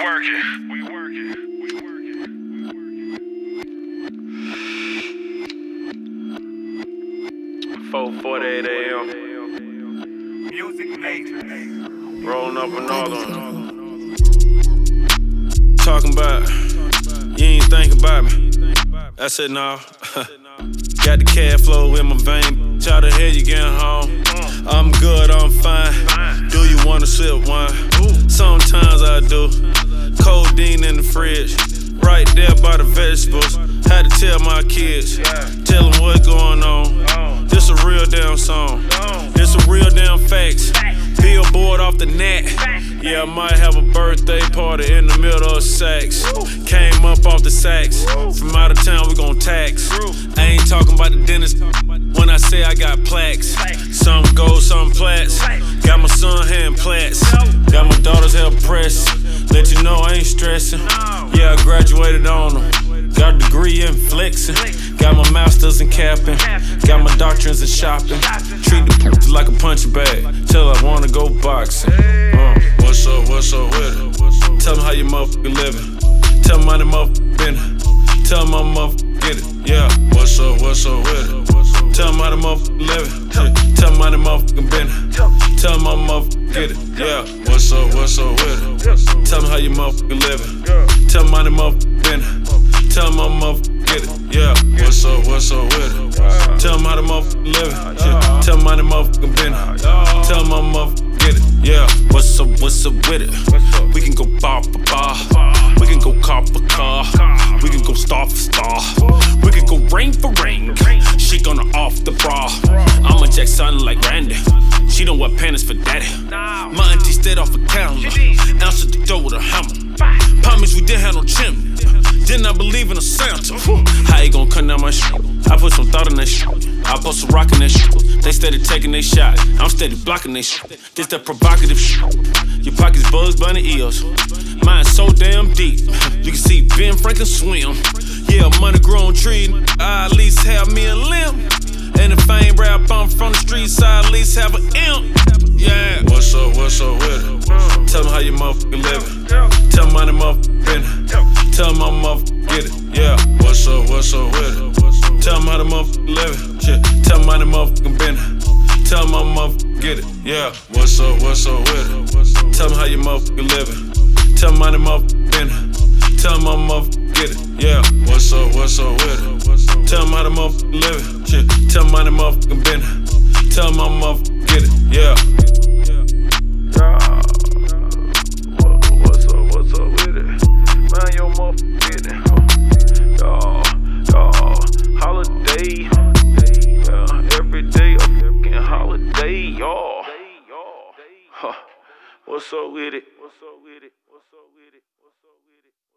working. 4:48 a.m. Music major. Rolling up another one. Talking about you ain't thinking about me. I said no. Got the cash flow in my vein. How the hell you getting home? I'm good, I'm fine. Do you wanna sip wine? Sometimes I do. Codeine in the fridge, right there by the vegetables. Had to tell my kids, tell them what's going on. This a real damn song. This a real damn facts. Billboard off the net. Yeah, I might have a birthday party in the middle of Saks. Came up off the Saks. From out of town, we gon' tax. I ain't talking about the dentist when I say I got plaques. Some gold, some plats. Got my son hand plats. Got my daughter's hair pressed. Let you know I ain't stressing. Yeah, I graduated on them. Got a degree in flexing. Got my masters in capping. Got my doctrines in shopping. Treat the p***s like a punching bag till I wanna go boxing. What's up with it? Tell me how you motherfucking living. Tell me how the motherfucking been. Tell me how motherfucking get it. Yeah, what's up with it? Tell me how the motherfucking living. Tell me how the motherfucking been. Tell me how motherfucking get it. Yeah, what's up with it? Tell me how you motherfucking living. Tell me how the motherfucking been. Tell me how motherfucking get it. Yeah, what's up with it? Tell me how the motherfucking living. Tell me how the motherfucking been. Tell me how motherfucking get it. Yeah, what's up with it? We can go bar for bar. We can go car for car. We can go star for star. We can go rain for rain. She gonna off the bra. I'ma jack something like Randy. She don't wear panties for daddy. My auntie stayed off a calendar. Answered the door with a hammer. Promise we didn't have no chimney. Didn't I believe in a Santa? How you gon' cut down my shit? I put some thought in that shit. I put some rock in that shit. They steady taking they shot. I'm steady blocking they shit. This that provocative shit. Your pockets bugs bunny ears. Mine so damn deep. You can see Ben Franklin swim. Yeah, money grown tree. I at least have me a limb. And if I ain't rap, I'm from the streets, I at least have an imp. Yeah. What's up with it? Tell me how you motherfucking living. Tell me how the motherfucking been. Tell me how motherfucking get it. Yeah. What's up with it? Tell me how the motherfucking living. Tell me how the motherfucking been. Tell me how motherfucking get it. Yeah. What's up with it? Tell me how you motherfucking living. Tell me how the motherfucking been. Tell me how motherfucking get it. Yeah. What's up with it? Tell me how the motherfucking living. Tell me how the motherfucking been. Tell me how motherfucking get it. Yeah. What's up with it? Man, your motherfucking business. Holiday. Every day a fucking holiday, y'all. What's up with it?